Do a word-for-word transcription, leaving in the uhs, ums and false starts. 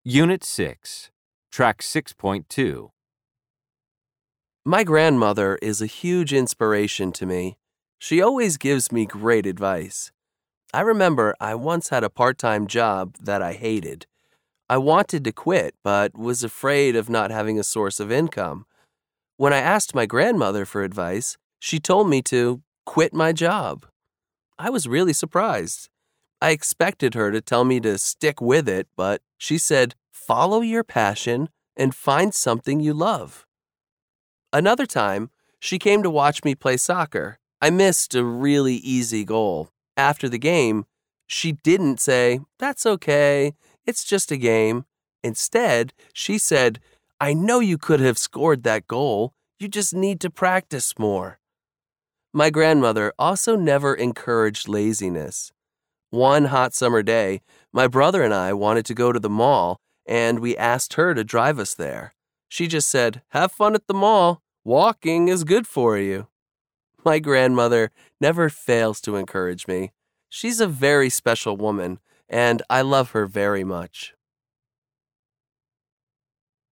Unit six, Track six point two. My grandmother is a huge inspiration to me. She always gives me great advice. I remember I once had a part-time job that I hated. I wanted to quit, but was afraid of not having a source of income. When I asked my grandmother for advice, she told me to quit my job. I was really surprised. I expected her to tell me to stick with it, but she said, "Follow your passion and find something you love." Another time, she came to watch me play soccer. I missed a really easy goal. After the game, she didn't say, "That's okay, it's just a game." Instead, she said, "I know you could have scored that goal. You just need to practice more." My grandmother also never encouraged laziness. One hot summer day, my brother and I wanted to go to the mall, and we asked her to drive us there. She just said, "Have fun at the mall. Walking is good for you." My grandmother never fails to encourage me. She's a very special woman, and I love her very much.